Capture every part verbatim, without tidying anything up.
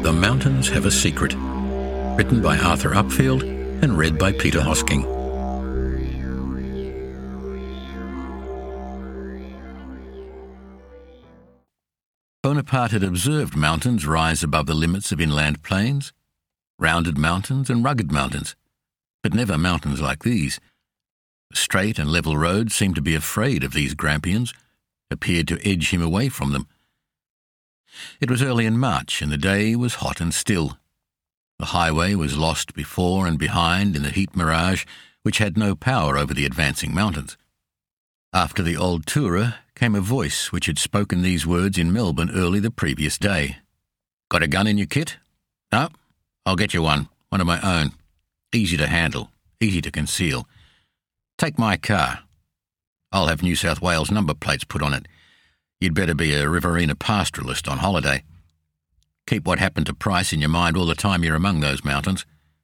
The Mountains Have a Secret, written by Arthur Upfield and read by Peter Hosking. Bonaparte had observed mountains rise above the limits of inland plains, rounded mountains and rugged mountains, but never mountains like these. The straight and level roads seemed to be afraid of these Grampians, appeared to edge him away from them. It was early in March, and the day was hot and still. The highway was lost before and behind in the heat mirage which had no power over the advancing mountains. After the old tourer came a voice which had spoken these words in Melbourne early the previous day. "Got a gun in your kit?" "No, I'll get you one, one of my own. Easy to handle, easy to conceal. Take my car. I'll have New South Wales number plates put on it. You'd better be a Riverina pastoralist on holiday. Keep what happened to Price in your mind all the time you're among those mountains."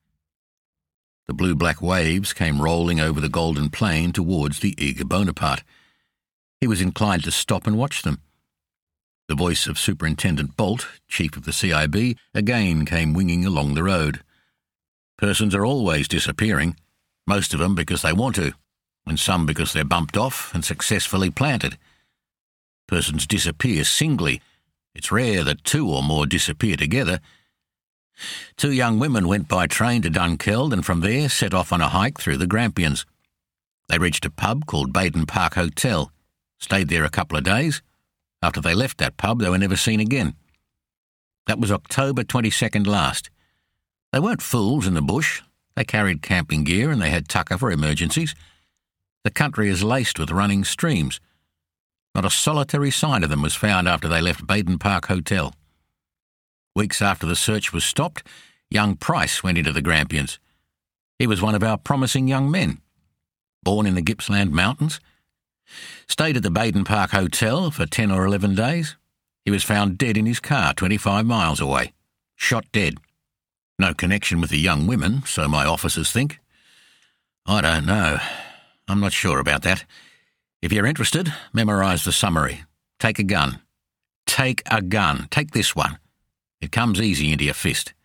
The blue-black waves came rolling over the golden plain towards the eager Bonaparte. He was inclined to stop and watch them. The voice of Superintendent Bolt, chief of the C I B, again came winging along the road. "Persons are always disappearing, most of them because they want to, and some because they're bumped off and successfully planted. Persons disappear singly. It's rare that two or more disappear together. Two young women went by train to Dunkeld and from there set off on a hike through the Grampians. They reached a pub called Baden Park Hotel, stayed there a couple of days. After they left that pub, they were never seen again. That was October twenty-second last. They weren't fools in the bush. They carried camping gear and they had tucker for emergencies. The country is laced with running streams. Not a solitary sign of them was found after they left Baden Park Hotel. Weeks after the search was stopped, young Price went into the Grampians. He was one of our promising young men. Born in the Gippsland Mountains. Stayed at the Baden Park Hotel for ten or eleven days. He was found dead in his car twenty-five miles away. Shot dead. No connection with the young women, so my officers think. I don't know. I'm not sure about that. If you're interested, memorise the summary. Take a gun. Take a gun. Take this one. It comes easy into your fist.